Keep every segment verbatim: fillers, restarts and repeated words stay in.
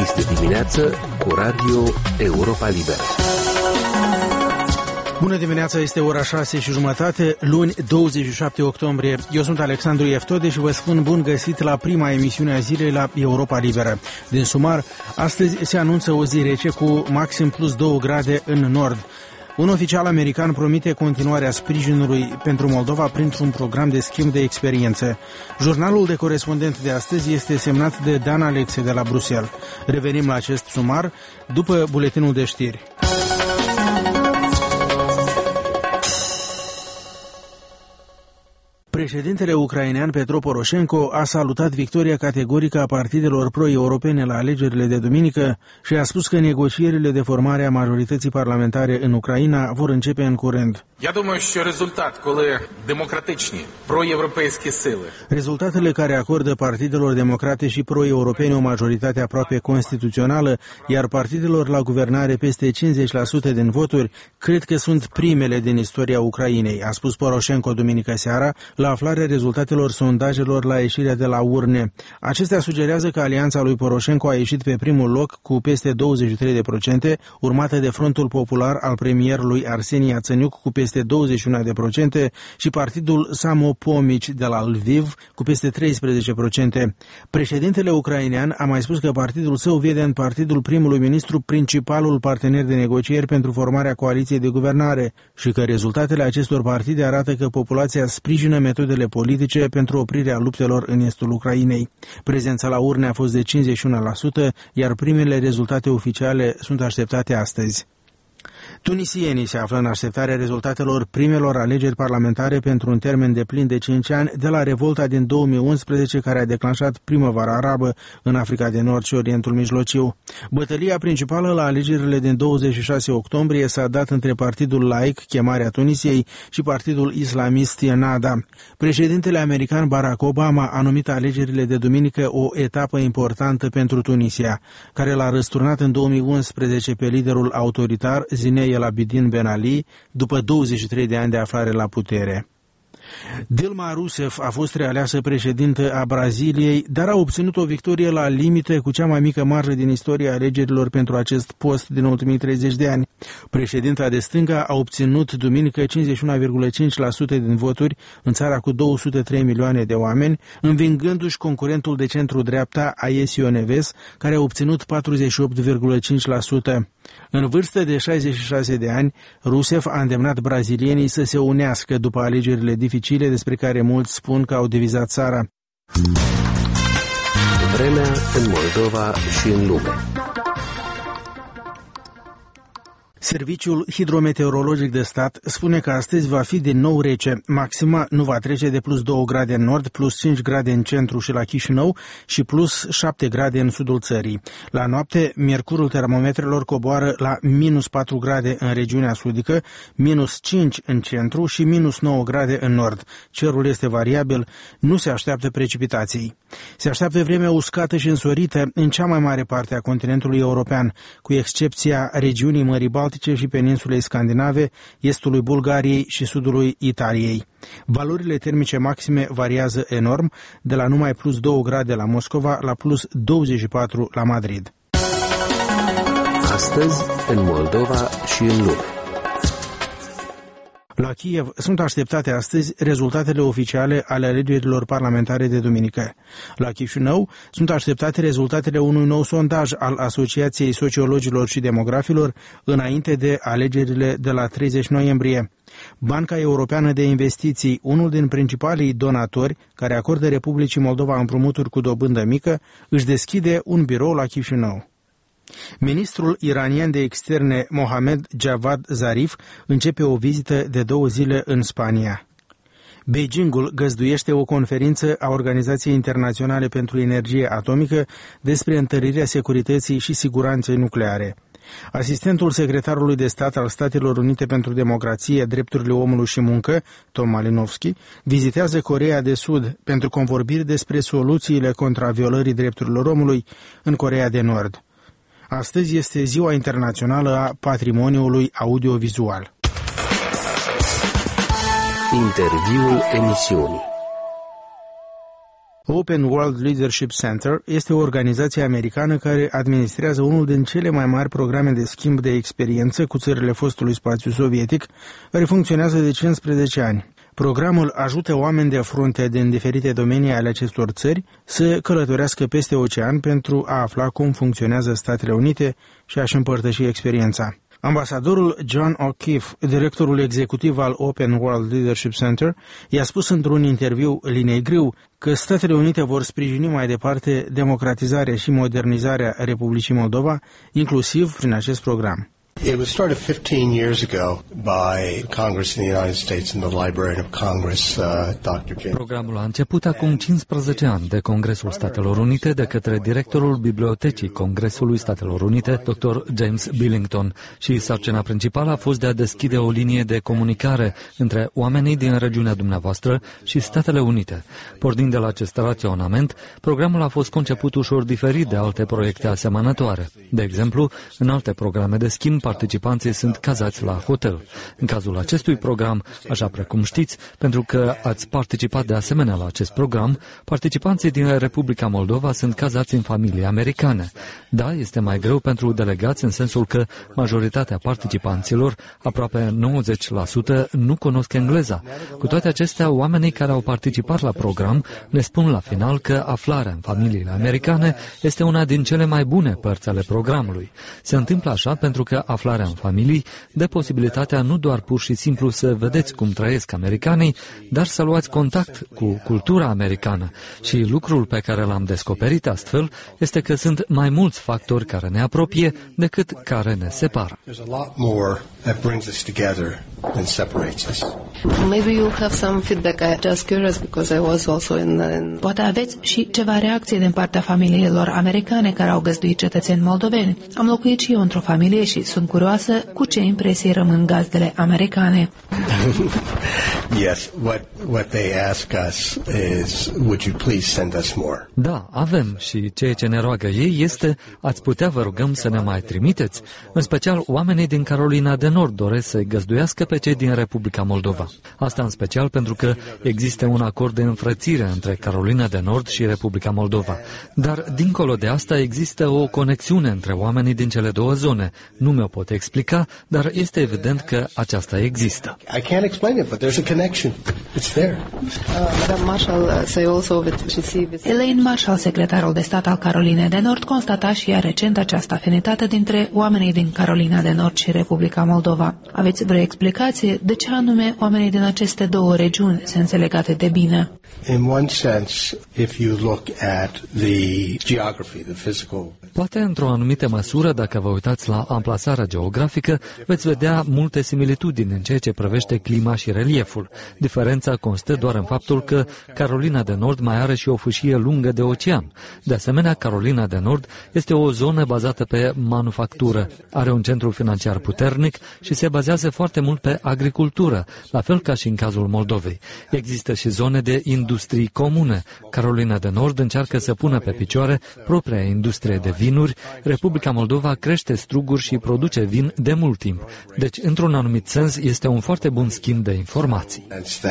Este dimineață cu Radio Europa Liberă. Bună dimineața, este ora șase și jumătate, luni douăzeci și șapte octombrie. Eu sunt Alexandru Ieftode și vă spun bun găsit la prima emisiune a zilei la Europa Liberă. Din sumar, astăzi se anunță o zi rece cu maxim plus două grade în nord. Un oficial american promite continuarea sprijinului pentru Moldova printr-un program de schimb de experiență. Jurnalul de corespondent de astăzi este semnat de Dan Alexe de la Bruxelles. Revenim la acest sumar după buletinul de știri. Președintele ucrainean Petro Poroșenko a salutat victoria categorică a partidelor pro-europene la alegerile de duminică și a spus că negocierile de formare a majorității parlamentare în Ucraina vor începe în curând. Rezultatele care acordă partidelor democrate și pro-europene o majoritate aproape constituțională, iar partidelor la guvernare peste cincizeci la sută din voturi, cred că sunt primele din istoria Ucrainei, a spus Poroșenko duminică seara, la aflarea rezultatelor sondajelor la ieșirea de la urne. Acestea sugerează că alianța lui Poroșenko a ieșit pe primul loc cu peste douăzeci și trei la sută, urmată de Frontul Popular al premierului Arseni Iațăniuc cu peste douăzeci și unu la sută și partidul Samopomici de la Lviv cu peste treisprezece la sută. Președintele ucrainean a mai spus că partidul său vede în partidul primului ministru principalul partener de negocieri pentru formarea coaliției de guvernare și că rezultatele acestor partide arată că populația sprijină metodele politice pentru oprirea luptelor în estul Ucrainei. Prezența la urne a fost de cincizeci și unu la sută, iar primele rezultate oficiale sunt așteptate astăzi. Tunisienii se află în așteptarea rezultatelor primelor alegeri parlamentare pentru un termen de plin de cinci ani de la revolta din două mii unsprezece care a declanșat primăvara arabă în Africa de Nord și Orientul Mijlociu. Bătălia principală la alegerile din douăzeci și șase octombrie s-a dat între Partidul Laic, Chemarea Tunisiei, și Partidul Islamist Ennahda. Președintele american Barack Obama a numit alegerile de duminică o etapă importantă pentru Tunisia, care l-a răsturnat în două mii unsprezece pe liderul autoritar Zinei El Abidine Ben Ali, după douăzeci și trei de ani de aflare la putere. Dilma Rousseff a fost realeasă președintă a Braziliei, dar a obținut o victorie la limită cu cea mai mică marjă din istoria alegerilor pentru acest post din ultimii treizeci de ani. Președinta de stânga a obținut duminică cincizeci și unu virgulă cinci la sută din voturi în țara cu două sute trei milioane de oameni, învingându-și concurentul de centru-dreapta Aécio Neves, care a obținut patruzeci și opt virgulă cinci la sută. În vârstă de șaizeci și șase de ani, Rousseff a îndemnat brazilienii să se unească după alegerile dificile despre care mulți spun că au divizat țara. Vremea în Moldova și în lume. Serviciul hidrometeorologic de stat spune că astăzi va fi din nou rece. Maxima nu va trece de plus două grade în nord, plus cinci grade în centru și la Chișinău și plus șapte grade în sudul țării. La noapte, mercurul termometrelor coboară la minus patru grade în regiunea sudică, minus cinci în centru și minus nouă grade în nord. Cerul este variabil, nu se așteaptă precipitații. Se așteaptă vreme uscată și însorită în cea mai mare parte a continentului european, cu excepția regiunii Mării Baltice și peninsulei Scandinave, estului Bulgariei și sudului Italiei. Valorile termice maxime variază enorm, de la numai plus două grade la Moscova la plus douăzeci și patru la Madrid. Astăzi, în Moldova și în lume. La Kiev sunt așteptate astăzi rezultatele oficiale ale alegerilor parlamentare de duminică. La Chișinău sunt așteptate rezultatele unui nou sondaj al Asociației Sociologilor și Demografilor înainte de alegerile de la treizeci noiembrie. Banca Europeană de Investiții, unul din principalii donatori care acordă Republicii Moldova împrumuturi cu dobândă mică, își deschide un birou la Chișinău. Ministrul iranian de externe Mohamed Javad Zarif începe o vizită de două zile în Spania. Beijingul găzduiește o conferință a Organizației Internaționale pentru Energie Atomică despre întărirea securității și siguranței nucleare. Asistentul secretarului de stat al Statelor Unite pentru Democrație, Drepturile Omului și Muncă, Tom Malinowski, vizitează Coreea de Sud pentru convorbiri despre soluțiile contra violării drepturilor omului în Coreea de Nord. Astăzi este Ziua Internațională a Patrimoniului Audiovizual. Interviul emisiunii. Open World Leadership Center este o organizație americană care administrează unul din cele mai mari programe de schimb de experiență cu țările fostului spațiu sovietic, care funcționează de cincisprezece ani. Programul ajută oameni de frunte din diferite domenii ale acestor țări să călătorească peste ocean pentru a afla cum funcționează Statele Unite și a-și împărtăși experiența. Ambasadorul John O'Keefe, directorul executiv al Open World Leadership Center, i-a spus într-un interviu Linei Griu că Statele Unite vor sprijini mai departe democratizarea și modernizarea Republicii Moldova, inclusiv prin acest program. It was started fifteen years ago by Congress in the United States and the Librarian of Congress, uh, doctor James. Programul a început acum cincisprezece ani de Congresul Statelor Unite de către directorul Bibliotecii Congresului Statelor Unite, doctor James Billington, și sarcina principală a fost de a deschide o linie de comunicare între oamenii din regiunea dumneavoastră și Statele Unite. Pornind de la acest raționament, programul a fost conceput ușor diferit de alte proiecte asemănătoare. De exemplu, în alte programe de schimb, participanții sunt cazați la hotel. În cazul acestui program, așa precum știți, pentru că ați participat de asemenea la acest program, participanții din Republica Moldova sunt cazați în familii americane. Da, este mai greu pentru delegați în sensul că majoritatea participanților, aproape nouăzeci la sută, nu cunosc engleza. Cu toate acestea, oamenii care au participat la program ne spun la final că aflarea în familiile americane este una din cele mai bune părți ale programului. Se întâmplă așa pentru că aflarea în familii dă posibilitatea nu doar pur și simplu să vedeți cum trăiesc americanii, dar să luați contact cu cultura americană. Și lucrul pe care l-am descoperit astfel este că sunt mai mulți factori care ne apropie decât care ne separă. Maybe you have some feedback. I'm just curious because I was also in, in... Poate aveți și ceva reacții din partea familiilor americane care au găzduit cetățeni moldoveni. Am locuit și eu într-o familie și sunt curioasă cu ce impresii rămân gazdele americane. Yes, what what they ask us is, would you please send us more? Da, avem, și ceea ce ne roagă ei este, ați putea, vă rugăm, să ne mai trimiteți. În special, oamenii din Carolina de Nord doresc să-i găzduiască pe cei din Republica Moldova. Asta în special pentru că există un acord de înfrățire între Carolina de Nord și Republica Moldova. Dar, dincolo de asta, există o conexiune între oamenii din cele două zone. Nu mi-o pot explica, dar este evident că aceasta există. I can't explain it, but there's a connection. It's there. Uh, Madam Marshall, uh, say also that she see this... Elaine Marshall, secretarul de stat al Carolinei de Nord, constata și ea recent această afinitate dintre oamenii din Carolina de Nord și Republica Moldova. Aveți vreo explicație de ce anume oamenii din aceste două regiuni se înțeleg atât de bine? In one sense, if you look at the geography, the physical... Poate într-o anumită măsură, dacă vă uitați la amplasarea geografică, veți vedea multe similitudini în ceea ce privește clima și relieful. Diferența constă doar în faptul că Carolina de Nord mai are și o fâșie lungă de ocean. De asemenea, Carolina de Nord este o zonă bazată pe manufactură, are un centru financiar puternic și se bazează foarte mult pe agricultură, la fel ca și în cazul Moldovei. Există și zone de industrii comune. Carolina de Nord încearcă să pună pe picioare propria industrie de vinuri. Republica Moldova crește struguri și produce vin de mult timp. Deci, într-un anumit sens, este un foarte bun schimb de informații.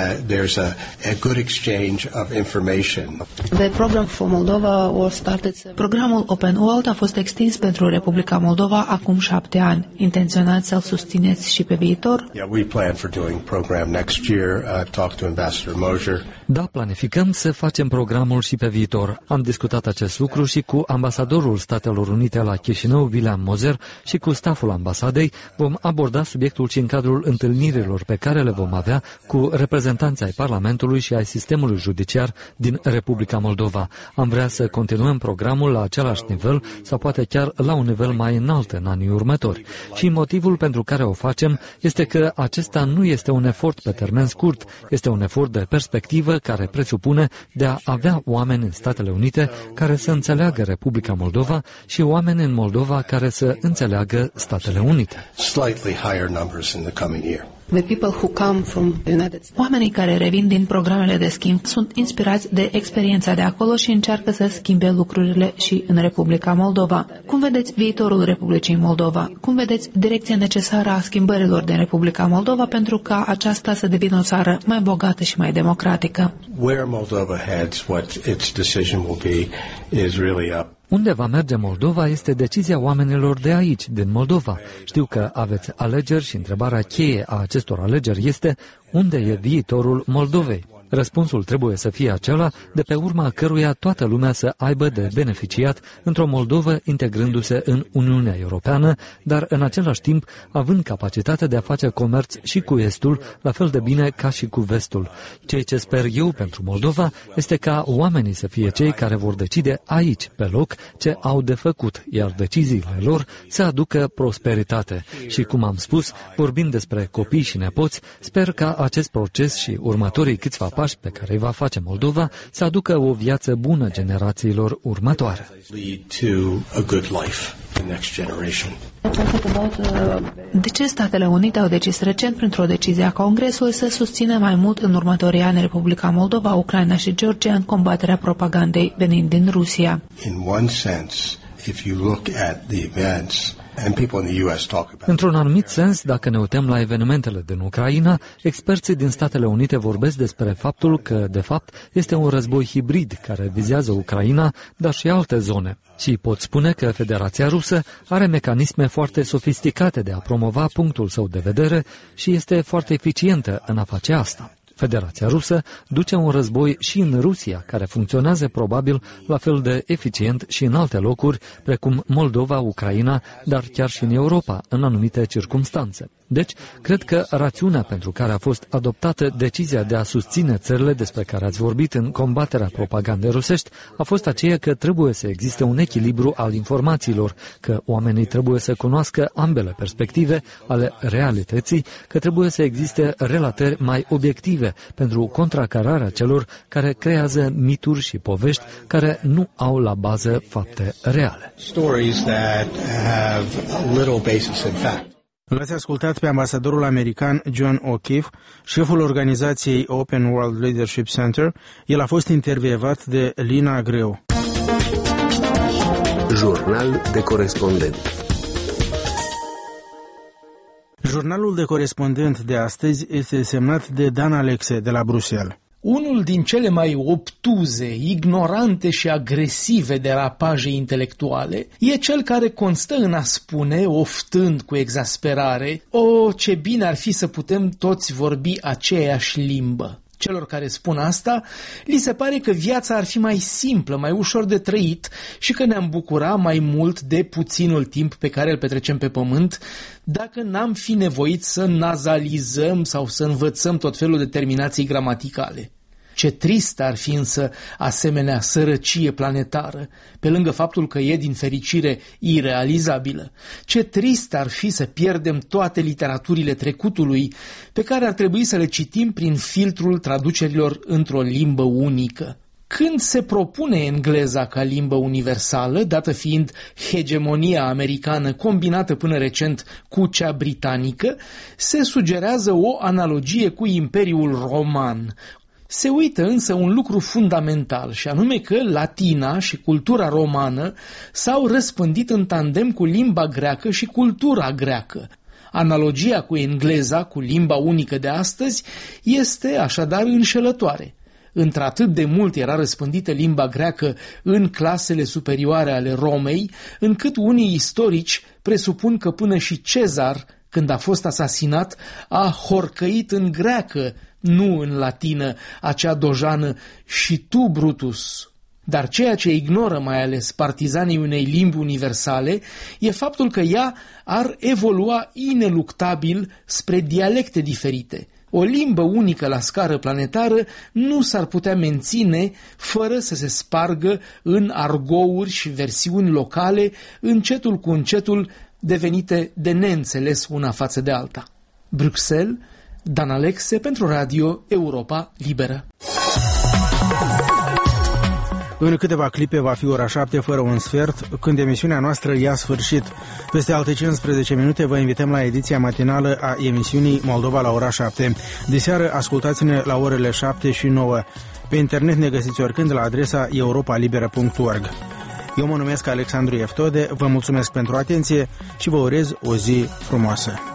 The program for Moldova was started... Programul Open World a fost extins pentru Republica Moldova acum șapte ani. Intenționați să-l susțineți și pe viitor? Yeah, we plan for doing program next year. Uh, talk to Ambassador Moser. Da, planificăm să facem programul și pe viitor. Am discutat acest lucru și cu ambasadorul Statelor Unite la Chișinău, William Moser, și cu staful ambasadei. Vom aborda subiectul și în cadrul întâlnirilor pe care le vom avea cu reprezentanții ai Parlamentului și ai sistemului judiciar din Republica Moldova. Am vrea să continuăm programul la același nivel sau poate chiar la un nivel mai înalt în anii următori. Și motivul pentru care o facem este că acesta nu este un efort pe termen scurt, este un efort de perspectivă care presupune de a avea oameni în Statele Unite care să înțeleagă Republica Moldova și oameni în Moldova care să înțeleagă Statele Unite. Slightly higher numbers in the coming year. The people who come from the United States. Oamenii care revin din programele de schimb sunt inspirați de experiența de acolo și încearcă să schimbe lucrurile și în Republica Moldova. Cum vedeți viitorul Republicii Moldova? Cum vedeți direcția necesară a schimbărilor din Republica Moldova pentru ca aceasta să devină o țară mai bogată și mai democratică? Where Moldova heads, what its decision will be, is really up. Unde va merge Moldova este decizia oamenilor de aici, din Moldova. Știu că aveți alegeri și întrebarea cheie a acestor alegeri este unde e viitorul Moldovei. Răspunsul trebuie să fie acela de pe urma căruia toată lumea să aibă de beneficiat într-o Moldovă integrându-se în Uniunea Europeană, dar în același timp având capacitatea de a face comerț și cu Estul, la fel de bine ca și cu Vestul. Ceea ce sper eu pentru Moldova este ca oamenii să fie cei care vor decide aici, pe loc, ce au de făcut, iar deciziile lor să aducă prosperitate. Și cum am spus, vorbind despre copii și nepoți, sper ca acest proces și următorii câțiva pași pe care îi va face Moldova să aducă o viață bună generațiilor următoare. De ce Statele Unite au decis recent, printr-o decizie a Congresului, să susțină mai mult în următorii ani Republica Moldova, Ucraina și Georgia în combaterea propagandei venind din Rusia? In one sense, if you look at the events, and people in the U S talk about. Într-un anumit sens, dacă ne uităm la evenimentele din Ucraina, experții din Statele Unite vorbesc despre faptul că, de fapt, este un război hibrid care vizează Ucraina, dar și alte zone. Și pot spune că Federația Rusă are mecanisme foarte sofisticate de a promova punctul său de vedere și este foarte eficientă în a face asta. Federația Rusă duce un război și în Rusia, care funcționează probabil la fel de eficient și în alte locuri, precum Moldova, Ucraina, dar chiar și în Europa, în anumite circumstanțe. Deci, cred că rațiunea pentru care a fost adoptată decizia de a susține țările despre care ați vorbit în combaterea propagandei rusești a fost aceea că trebuie să existe un echilibru al informațiilor, că oamenii trebuie să cunoască ambele perspective ale realității, că trebuie să existe relatări mai obiective pentru contracararea celor care creează mituri și povești care nu au la bază fapte reale. Stories that have little basis in fact. L-ați ascultat pe ambasadorul american John O'Keefe, șeful organizației Open World Leadership Center. El a fost intervievat de Lina Greu. Jurnal de corespondent. Jurnalul de corespondent de astăzi este semnat de Dan Alexe de la Bruxelles. Unul din cele mai obtuze, ignorante și agresive derapaje intelectuale e cel care constă în a spune, oftând cu exasperare, o, ce bine ar fi să putem toți vorbi aceeași limbă. Celor care spun asta, li se pare că viața ar fi mai simplă, mai ușor de trăit și că ne-am bucura mai mult de puținul timp pe care îl petrecem pe pământ dacă n-am fi nevoit să nazalizăm sau să învățăm tot felul de terminații gramaticale. Ce trist ar fi însă asemenea sărăcie planetară, pe lângă faptul că e din fericire irealizabilă. Ce trist ar fi să pierdem toate literaturile trecutului pe care ar trebui să le citim prin filtrul traducerilor într-o limbă unică. Când se propune engleza ca limbă universală, dată fiind hegemonia americană combinată până recent cu cea britanică, se sugerează o analogie cu Imperiul Roman. Se uită însă un lucru fundamental, și anume că latina și cultura romană s-au răspândit în tandem cu limba greacă și cultura greacă. Analogia cu engleza, cu limba unică de astăzi, este așadar înșelătoare. Într-atât de mult era răspândită limba greacă în clasele superioare ale Romei, încât unii istorici presupun că până și Cezar, când a fost asasinat, a horcăit în greacă, nu în latină, acea dojană și tu, Brutus. Dar ceea ce ignoră mai ales partizanii unei limbi universale e faptul că ea ar evolua ineluctabil spre dialecte diferite. O limbă unică la scară planetară nu s-ar putea menține fără să se spargă în argouri și versiuni locale, încetul cu încetul devenite de neînțeles una față de alta. Bruxelles, Dan Alexe pentru Radio Europa Liberă. În câteva clipe va fi ora șapte fără un sfert, când emisiunea noastră ia sfârșit. Peste alte cincisprezece minute vă invităm la ediția matinală a emisiunii Moldova la ora șapte. Deseară ascultați-ne la orele șapte și nouă. Pe internet ne găsiți oricând la adresa europa liberă punct org. Eu mă numesc Alexandru Eftode, vă mulțumesc pentru atenție și vă urez o zi frumoasă.